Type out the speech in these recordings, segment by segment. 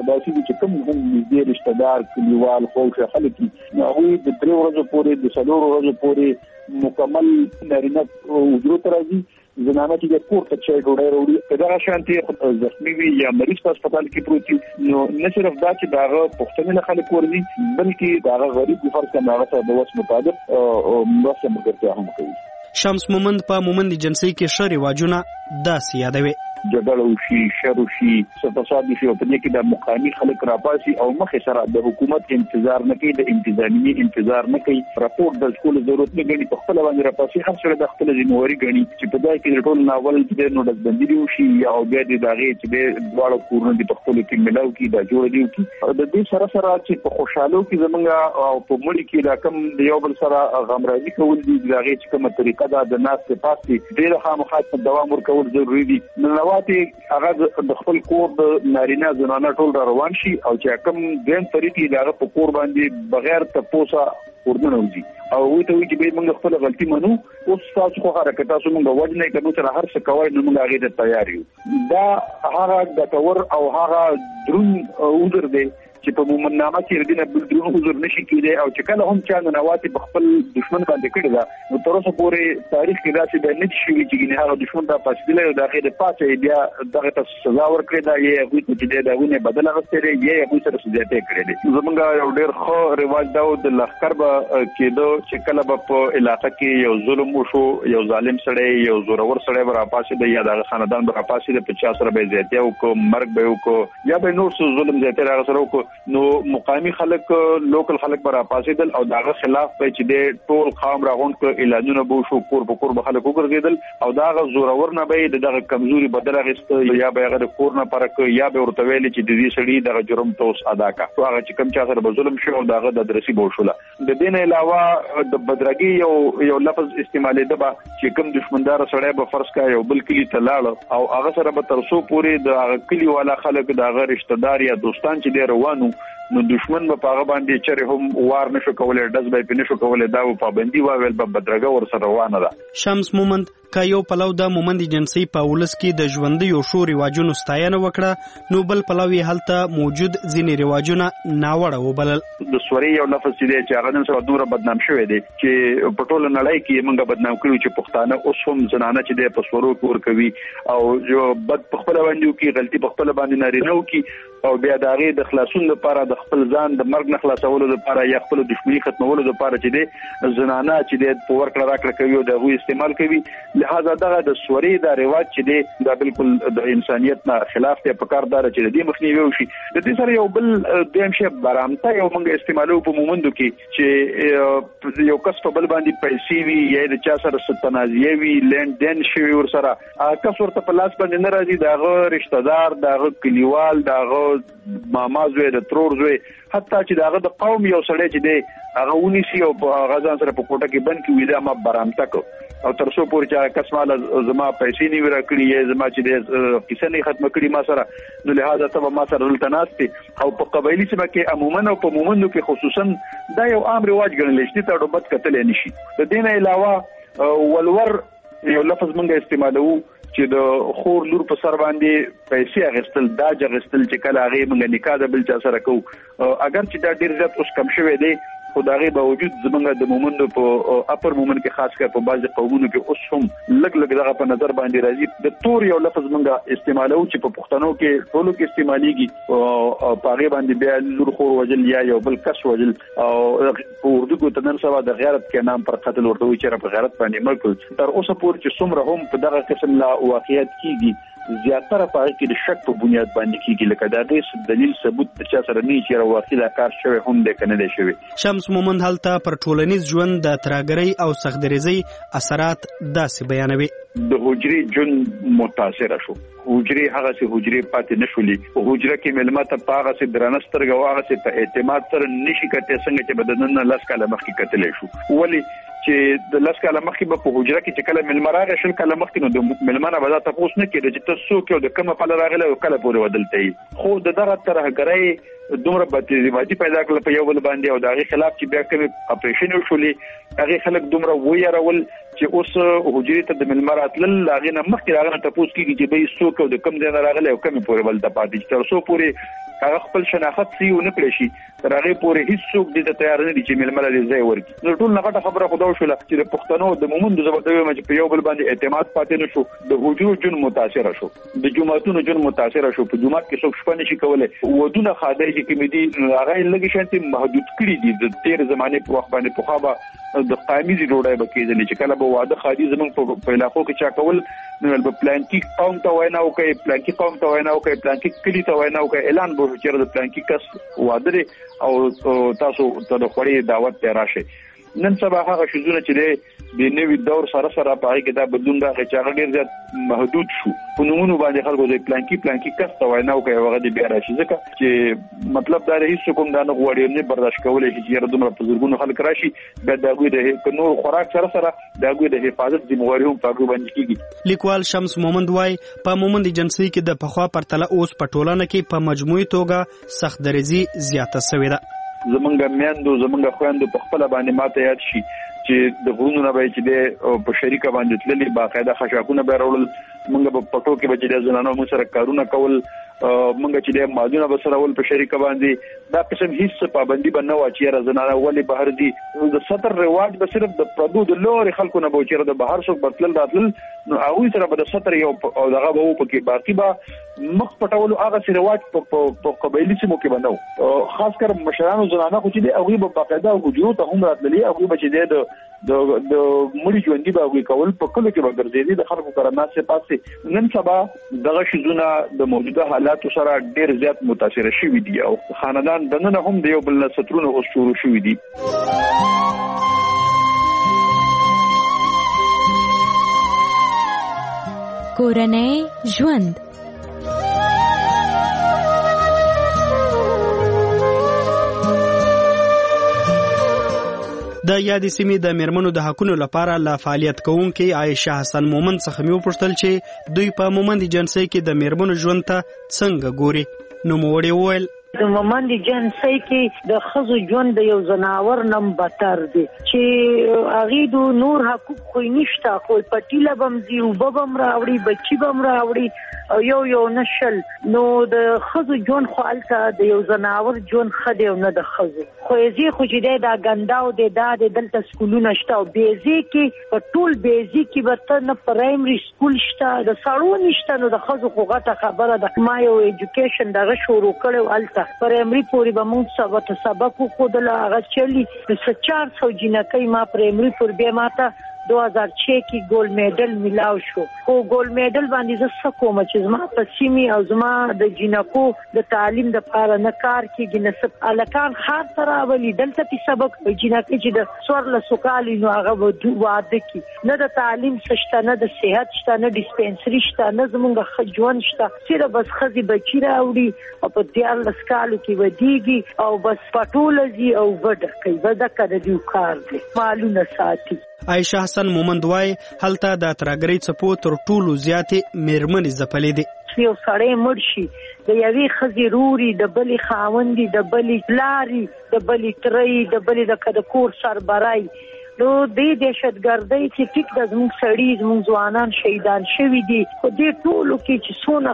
داسې چې کوم هم نږدې رشتہ دار کلیوال خوښ خلک هغه د 3 ورځې پورې د 4 ورځې پورې مکمل نارینه حجرو ته راځي. زنانه چې د کور ته چای ډوډۍ وروړي کدا شانتي زخمی وي یا مریض په هسپتال کې پروت وي نو نه صرف دا چې داغه پښتني خلک ورزي بلکې داغه غریب فرض کنه هغه د وس مطابق مرسته مګرته هم کوي. شمس مومند په مومند جنسي کې شری واجونه داسې یادوي جګړه وشي شر وشي تصادف او په دې کې د مقامي خلک راپاسي او مخه سره د حکومت انتظار نه کوي د انتظامی انتظار نه کوي راپور د ټول ضرورت نه غني په خپل باندې راپاسي هر څه د خپل ذمہواری غني چې په دای کې ټول ناول چې نو د بندي وشي او بیا د داغه چې د دواړو کورونو د خپل کې ملاو کې د جوړ دیو کې د دې سره سره چې په خوشحالو کې زمونږ او په ملي کې دا کم د یو بل سره غمرازي کول دي داغه چې کومه طریقه ده د ناس په پاسي ډېر خامخات دوام ورکول ضروری دي. نو هغه د خپل کور د نارینه زنانه ټول روان شي او چې کوم دین طریقې دغه په کور باندې بغیر تپوسه ورننه وځي او وي ته چې به موږ خپل غلطي منو او تاسو خو حرکت تاسو موږ وجنه کړو چې هر څه کوي نو موږ هغه ته تیار یو. دا هغه د تور او هغه درون عذر دی چې په مومننامه کې دینه بل درون حضور نشي کېدی او چې کله هم چا نواتي په خپل دشمن باندې کړی دا نو تر اوسه پورې تاریخ کې داسې د نت شي چې هغه دشمن ته پاسدله او دغه د پاتې بیا دغه ته سزا ورکړي دا یې هغه چې دغه بدل غوښتي یې هغه سره سزا ته کړی دی. زمونږ یو ډېر خو رواج دا د لخر به کېدو چې کله په علاقې کې یو ظلم وشو یو ظالم سړی یو زورور سړی ورپاسې دی یا دغه خاندان ورپاسې دی 50 سره به زیاتیا او کو مرګ به وکړو یا به نور څه ظلم زیاتیا هغه سره وکړو نو مقامی خلک لوکل خلک برا پاسېدل او داغه خلاف په چې د ټول خام راغون ک اعلانونه بو شو کور په کور به خلک وګرځیدل او داغه زورور نه به دغه کمزوري بدل غست یا به هغه کور نه پرک یا به ورته ویل چې د دې سړي دغه جرم توس ادا کا هغه چې کم چا سره ظلم شو داغه د درسي بو شوله. د دین علاوه د بدرګي یو لفظ استعمالي دبا چې کم دشمندار سړی به فرض کا یو بل کلی ته لاړ او هغه سره به ترسو پوری د کلی والا خلک دغه رشتہ دار یا دوستان چې دی روانو نو دشمن په هغه باندې چره هم وار نشو کولای دز به پنه شو کولای دا په پابندي واول په بدرګه ور سره روانه ده. شمس مومند کایو پلو د مومند جنسي په ولس کې د ژوندۍ او شو رواجونو ستاینه وکړه نو بل پلوي هلته موجود ځینې رواجونه ناوړه وبلل. د سوري یو لفظ چې هغه نن سره دوره بدنام شوی دی چې په ټوله نړۍ کې موږ بدنام کړو چې پښتانه اوس هم زنانه چې د پسورو کور کوي او جو بد په خپل باندې کې غلطي په خپل باندې نارینه وکي او بیا داغه د خلاصون لپاره د خپل ځان د مرګ نه خلاصولو لپاره یا خپل دښمنی ختمولو لپاره چې د زنانه چې د پور کړه راکړه کوي او دغه استعمال کوي. لہذا دغه د سوري دا رواج چې دی دا بالکل د انسانيت نه خلاف دی په کار دار چې د دې مخنیوي وشي. د دې سره یو بل دیم شی برامته یو موږ استعمالو په مومندو کې چې یو کس په بل باندې پیسې وي یا د چا سره ستنازي وي لند دین شي ور سره کس ورته په لاس باندې نه راځي دغه رشتہ دار دغه کلیوال دغه ماما زوی د ترور زوی حتی چې دغه د قوم یو سړی چې دی هغه ونیسي او په غزان سره په کوټه کې بند کې وي دا ما برامته کو او تر څو پورې چې کسماله زما پیسې نیو راکړي یا زما چې د کیسه نه ختم کړي ما سره نو لہذا ته ما سره دلته ناشتي او په قبایلی سیمه کې عموما او په مومندو کې خصوصا دا یو عام رواج ګڼل شي ته ډوبت کتل نشي. د دین علاوه ولور یو لفظ مونږه استعمالو چې د خور لور په سر باندې پیسې اغستل دا جغستل چې کله هغه مونږ نکاح د بل چا سره کو اگر چې دا ډیر زیات اوس کم شوی دی خدای باوجود زمونږ د مومندو په اپر مومند کې خاص کر په بعض قومونو کې اوس هم لګ دغه په نظر باندې راځي د تور یو لفظ مونږه استعمالو چې په پښتنو کې ټولو کې استعماليږي او په هغه باندې بیا لور خور وجل یا یو بل کس وجل او په اردو کې تنن سبا د غیرت کې نام پر قتل ورته وي چې په غیرت باندې مرګ تر اوسه پورې چې څومره هم په دغه قسم لا واقعیت کیږي زیاتره په کې د شک په بنیاد باندې کیږي لکه دا د دلیل ثبوت چې سره نه چې واقعي دا کار شوی هم د کنه دی شوی. شمس مومند هلته پر ټولنیز ژوند د تراګرۍ او سختدریزۍ اثرات داسې بیانوي. د حجري جون متاثر شو حجري هغه سي حجري پاتې نشولي او حجره کې ملمت په هغه سي درنستر غواغه سي په اعتماد سره نشي کته څنګه چې بدنن لاس کاله مخکې کتلې شو ولی چې د لاس کاله مخکې په حجره کې چې کله ملمراغه شل کاله مخکې نو د ملمانه به تاسو نه کېږي چې تاسو کې د کومه په راغله او کله پورې ودلته خو د دغه ترهګرۍ دومره بدتیزي پیدا کړل په یو بل باندې او دغه خلاف چې بیا کوم اپریشن وشولې هغه خلک دومره ویرول چې اوس حجري ته د ملمرات لل هغه نه مخکې راغله تاسو کېږي چې به څوک د کم ځای راغله او کوم پورې ول د پاتې تر څو پورې هغه خپل شناخت سی ونه کړی شي تر هغه پورې هیڅ څوک دې تیار نه دي چې ململ دې ځای ورکړي. نو ټول نه خبره خدا شوله چې د پښتنو د مومند زبردوی مې په یو بل باندې اعتماد پاتې نه شو، د حضور جون متاثر شو، د جمعتونو جون متاثر شو. په جمعات کې څوک شپه نشي کولای، ودونه خاطر چې کمیدي هغه لږ شانتي محدود کړی دي د تیر زمانه په وخت باندې په خابه د قامیزي ډوډۍ بکیدل چې کله به واده خادي زمونږ په علاقو کې چا کول نو په پلان کې قوم ته وینا وکي، پلان کې قوم ته وینا وکي، پلان کې کلی ته وینا وکي، اعلان به چې د پلان کې کس واده او تاسو ته د خوري دعوت ته راشي. نن سبا هغه شزونه چې د نوې دور سره په کې دا بدلون راغی چې هغه ډیر زیات محدود شو. په نومونو باندې خلکو د پلان کې کس ته وینا وکي هغه د بیا راشي، ځکه چې مطلب دا رئیس کوم دا نه غوړي نه برداشت کولای شي چې دومره په زرګونو خلک راشي د دغوی د نور خوراک سره دغوی د حفاظت ذمہواری هم په باندې کیږي. لیکوال شمس مومند وای په مومند ایجنسی کې د پخوا پرتله اوس په ټولنه کې په مجموعي توګه سخت درزي زیاته شوې ده. زمونږ میندو زمونږ خويندو په خپل باندې ماته یاد شي چې د غونو نه به چې د په شریکه باندې تللي باقاعده خشاکونه به راول، موږ په پټو کې به چې د زنانو مو سره کارونه کول، موږ چې د ماجونه به سره ول په شریکه باندې دا قسم هیڅ پابندي به نه و چې زنانه ولې بهر دي. د ستر رواج به صرف د پردو د لوري خلکو نه به چې د بهر څوک بتل راتل نو هغه سره به د ستر یو او دغه به په باقي به مخ پټولو هغه سره رواج په قبایلی سیمو کې بنو، خاص کر مشرانو زنانه خو چې هغه په باقاعده حجرو ته هم راتللي، هغه به چې د مړي ژوندۍ به وي کول په کلو کې به ګرځېدي د خلکو سره ناسه پاسه. نن سبا دغه شیزونه د موجوده حالات سره ډیر زیات متاثر شوي دي او خاندان دنه هم د یو بل سترونه اوس شروع شوي دي. کورنۍ ژوند د یادې سیمې د میرمنو د حقونو لپاره لا فعالیت کوونکې عایشه حسن مومند څخه مې وپوښتل چې دوی په مومند ایجنسی کې د میرمنو ژوند ته څنګه ګوري. نو موړې وویل د مومند ایجنسی کې د ښځو ژوند د یو ځناور نم بدتر دی چې هغې د نور حقوق خو نشته، خو پټیله به هم ځي، اوبه به هم راوړي، بچي به هم راوړي او یو نشل. نو د ښځو ژوند خو هلته د یو ځناور ژوند ښه دی او نه د ښځو. خو یې خو چې دی دا ګنداو دی دا دی دلته سکولونه شته او بیزي کې په ټول بیزي کې به ته نه پرایمري سکول شته، د سړو نشته. نو د ښځو خو غټه خبره ده. ما یو ایجوکیشن دغه شروع کړی هلته پرایمري پورې به موږ سبق وښودله، هغه چلي 400 جینکۍ ما پرایمري پورې بیا ماته 2006 کې ګولډ میډل ملاو شو. خو ګولډ میډل باندې زه څه کوم چې زما په سیمې او زما د جینکو د تعلیم د لپاره نه کار کېږي، نه څه الکان ښار ته راولي دلته پې سبق جینکۍ چې د 14 کالو نو هغه به واده کړي، نه د تعلیم څه شته، نه د صحت شته، نه ډسپنسري شته، نه زمونږ ښه ژوند شته. صرف بس ښځې بچي راوړي او په 14 کالو کې ودیږي او بس پټوله ځي او وډه کوي، دکه د دوی کار دی، مالونه ساتي. عایشه حسن مومند وای هلته د ترګری څپو تر ټولو زیاتې میرمنې ځپلې دي. یو سړی مړ شي د یوې ښځې روري، د بلې خاوندي، د بلې پلاري، د بلې ترۍ، د بلې د کور سربرای. نو دې دهشتګردۍ چې ټیک د زموږ سړي زموږ ځوانان شهیدان شوي دي، خو دې ټولو کې چې څونه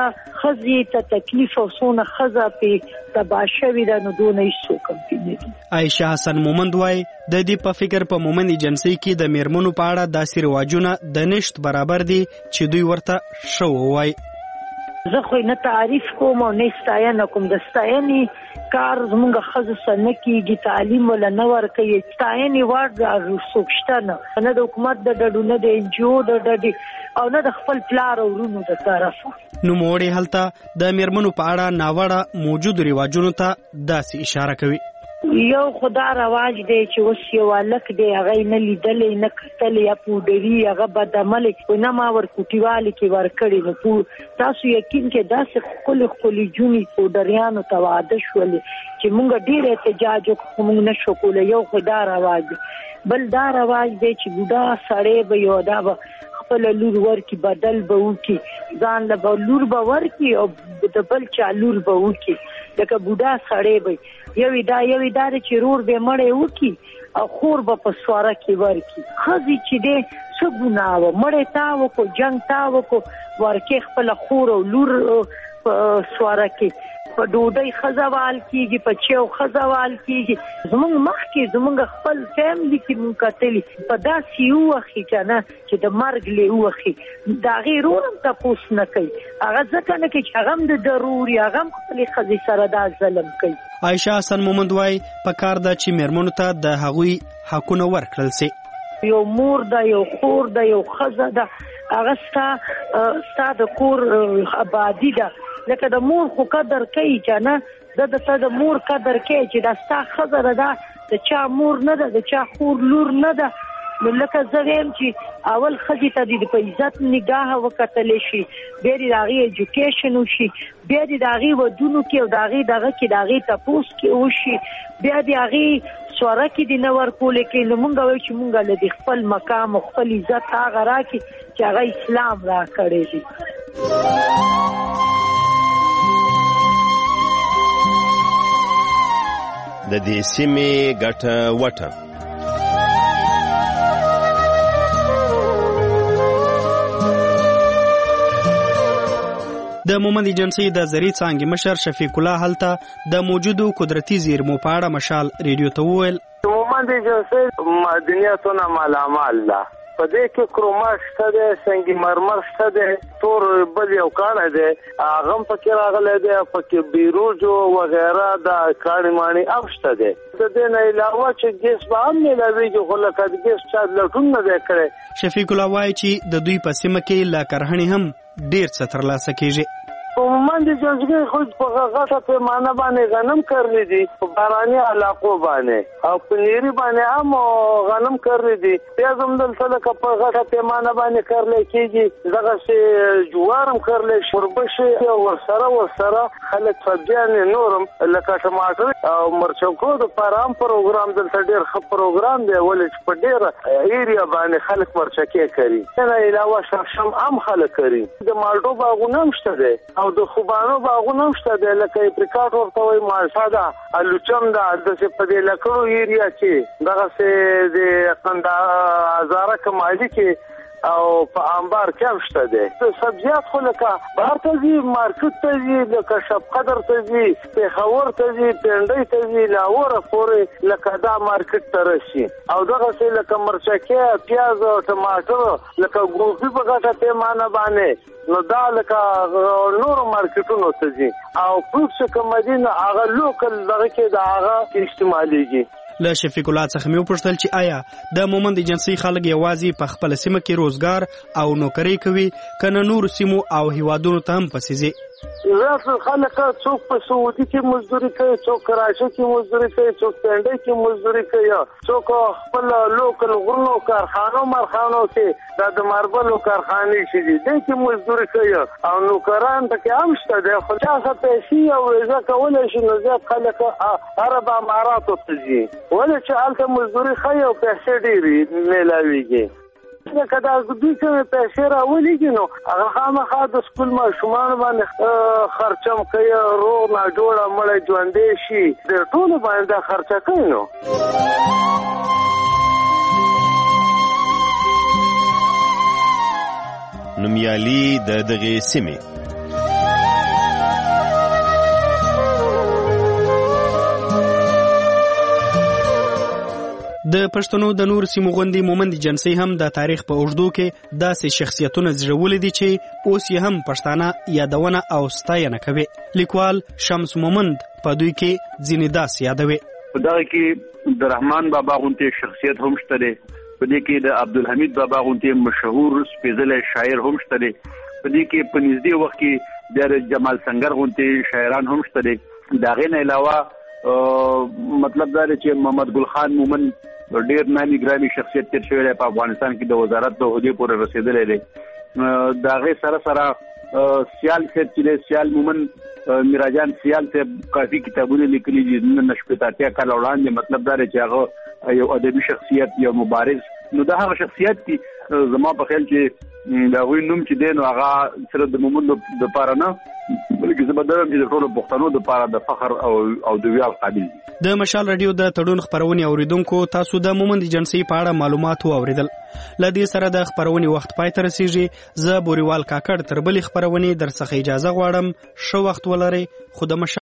ښځې ته تکلیف او څونه ښځه پې تباه شوې ده نو دونه هېڅوک هم پې نه دي. عایشه حسن مومند وای د دې په فکر په مومند ایجنسی کې د میرمنو په اړه داسې رواجونه د نشت برابر دي چې دوی ورته ښه ووایي. زه خو نه تعریف کوم او نه ستاینه کوم، د ستاینې کار زمونږ ښځو سره نه کېږي، تعلیم ولا نه ورکوي، ستاینې وړ څوک شته نه د حکومت د ډډو، نه د NGO د ډډې او نه د خپل پلار او ورونو د طرفه. نوموړې هلته د میرمنو په اړه ناوړه موجودو رواجونو ته داسې اشاره کوي. یو خدا رواج دی چې اوس یو هلک دی هغه نه لیدلی نه کتلی یا پوډري هغه بدعملی نه ما ورکوټیوالي کې ورکړي. نو تاسو یقین کې داسې ښکلې ښکلې جونې پوډریانو ته واده شولې چې موږ ډېر احتجاج وکړو، موږ نه شو کولی. یو خدا رواج دی. بل دا رواج دی چې بوډا سړی به یو دا به خپل لور ورکی، بدل به وکي، ځان له لور به ورکی او د بل چا لور به وکي. لکه بوډا سړی به یوې دا چې رور به مړی وکي او خور به په سواره کې ورکی. ښځې چې دی څه ګناه وه، مړی تا وکړو، جنګ تا وکړو، ورکې خپله خور او لور په سواره کې. په ډوډۍ خزوال کیږي، په چیو خزوال کیږي. زمونږ مخکې زمونږ خپل فیملی کې مونږ کتلی په داسې یو وخت کنه چې د مرګ له وخت دا غیرونم تاسو نه کوي. هغه ځکه نه کې چې هغه د ضروري هغه خپل خزي سره دا ظلم کوي. عایشه حسن مومند وايي په کار ده چې میرمنو ته د هغوی حقونه ورکړل شي. یو مور ده، یو خور ده، یو خزه ده، هغه ستا د کور آبادی ده. لکه د مور خو قدر کوي کنه، د مور قدر کوي چې دا ستا خزه ده، د چا مور نه ده، د چا خور لور نه ده. نو لکه زه ویم چې اول ښځې ته د په عزت نگاه وکتلی شي، بیا د هغې ایجوکیشن وشي، بیا د هغې ودونو کې او د هغې دغه کې د هغې تپوس کې وشي، بیا د هغې سوره کې د نه ورکولې کې. نو مونږ وایو چې مونږ له د خپل مقام او خپل عزت هغه راکړي چې هغه اسلام راکړی دی. د دې سیمې ګټه وټه. د مومند ایجنسی د زری څانګې مشر شفیق الله هلته د موجودو قدرتي زیرمو په اړه مشال ریډیو ته وویل مومند ایجنسی معدنیاتونه مالامال ده. په دې کې کروماش شته دی، سنگ مرمر شته دی، تور بل یو کاڼی دی هغه هم پکې راغلی دی، پکې بیروج وغیره د کاڼي ماڼي هم شته دی. د دې نه علاوه چې ګیس به هم میلاویږي، خو لکه د ګیس چا لټون نه دی کړی. شفیق الله وایي چې د دوی په سیمه کې له کرهڼې هم ډیر څه ترلاسه کیږي. مومند ایجنسی خود په غټه پیمانه باندې غنم کرلی دي، په باراني علاقو باندې او په نیری باندې هم غنم کرلی دي. بیا هم دلته لکه په غټه پیمانه باندې کرلی کېږي، دغسې جوار هم کرلی، شوربشې او ورسره خلک سبزیانې نور هم لکه ټماټر او مرچکو دپاره هم پروګرام دلته ډېر ښه پروګرام دی، ولې چې په ډېره ایریا باندې خلک مرچکې کري. نه علاوه شړشم هم خلک کري. د مالټو باغونه هم شته دی او د خوبانو باغونه هم شته دی، لکه اپریکاټ ورته وایي، مالټه ده، الوچم ده. داسې په دې لکړو ایریا کې دغسې د هزاره کمالي کې او په انبار کې هم شته دی. سبزیات خو لکه بهر ته ځي، مارکیټ ته ځي، لکه شبقدر ته ځي، پېښور ته ځي، پنډۍ ته ځي، لاهوره پورې لکه دا مارکیټ ته رسي. او دغسې لکه مرچکې، پیاز او ټماټر لکه ګوبي په غټه پیمانه باندې، نو دا لکه نورو مارکیټونو ته ځي. او فروټ چې کوم دي نو هغه لوکل دغه کې د هغه استعمالیږي. له شفیق الله څخه مې وپوښتل چې آیا د مومند ایجنسی خلک یوازې په خپل سیمه کې روزګار او نوکري کوي که نه نور سیمو او هیوادونو ته هم پسې ځي؟ زیات خلک څوک په سعودي کې مزدوري کوي، څوک کراچۍ کې مزدوري کوي، څوک پنډۍ کې مزدوري کوي، څوک خپل لوکل غرونو کارخانو مرخانو کې د ماربلو کارخانې چې دي دې کې مزدوري کوي او نوکران پکې هم شته دی. خو چا څه پیسې او ویزه کولی شي نو زیات خلک عرب اماراتو ته ځي، ولې چې هلته مزدوري ښه او پیسې ډېرې میلاویږي. که دا دوی کومې پیسې راولېږي نو هغه خامخا د سکول ماشومانو باندې خرچه هم کوي، روغ ناجوړه مړی ژوندی شي، د ټولو باندې دا خرچه کوي. نو نومیالي د دغې سیمې د پښتنو د نور سیمو غوندي مومند ایجنسی هم د تاریخ په اوږدو کې داسې شخصیتونه زړولي دي چې اوس یې هم پښتانه یادونه او ستاینه کوي. لیکوال شمس مومند په دوی کې ځینې داسې یادوي. په دغه کې د رحمان بابا غوندي شخصیت هم شته دی، په دې کې د عبدالحمید بابا غوندي مشهور سپېڅلی شاعر هم شته دی، په دې کې په نږدې وخت کې د جمال سنگر غوندي شاعران هم شته دی. د هغې نه علاوه مطلب دا دی چې محمد ګل خان مومند ډېر نامي ګرامي شخصیت تیر شوی دی، په افغانستان کې د وزارت د عهدې پورې رسېدلی دی. د هغې سره سیال صاحب چې دی، سیال مومند میراجان سیال صاحب کافي کتابونه لیکلي دي نه شپېته اتیا کاله وړاندې. مطلب دا دی چې هغه یو ادبي شخصیت، یو مبارز، نو دا هغه شخصیت دي زما په خیال چې د هغوی نوم چې دی نو هغه صرف د مومند دپاره نه بلکې زه به درم چې د ټولو پښتنو دپاره د فخر او د ویاړ قابل دي. د مشال رادیو د تړون خپرونې اوریدونکو تاسو د مومند ایجنسی په اړه معلومات واوریدل. له دې سره د خپرونې وخت پای ته رسیږي. زه بوریوال کاکړ تر بلې خپرونې در څخه اجازه غواړم. ښه وخت ولرئ. خو د